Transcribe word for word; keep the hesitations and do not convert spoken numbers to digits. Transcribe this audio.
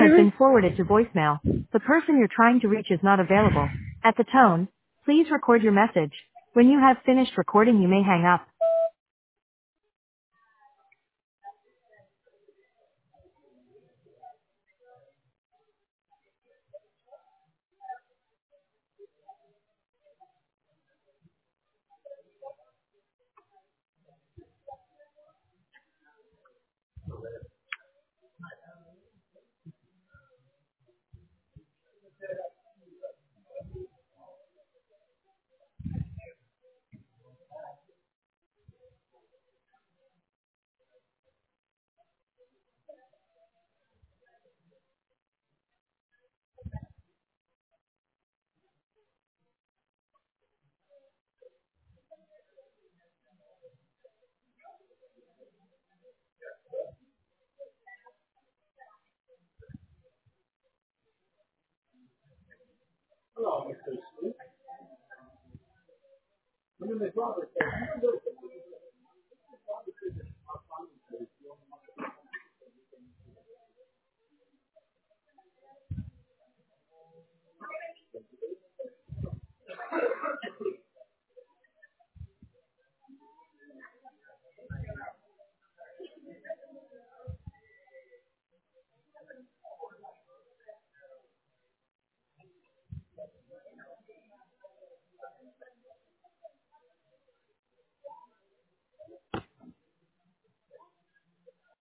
has been forwarded to voicemail. The person you're trying to reach is not available. At the tone, please record your message. When you have finished recording, you may hang up.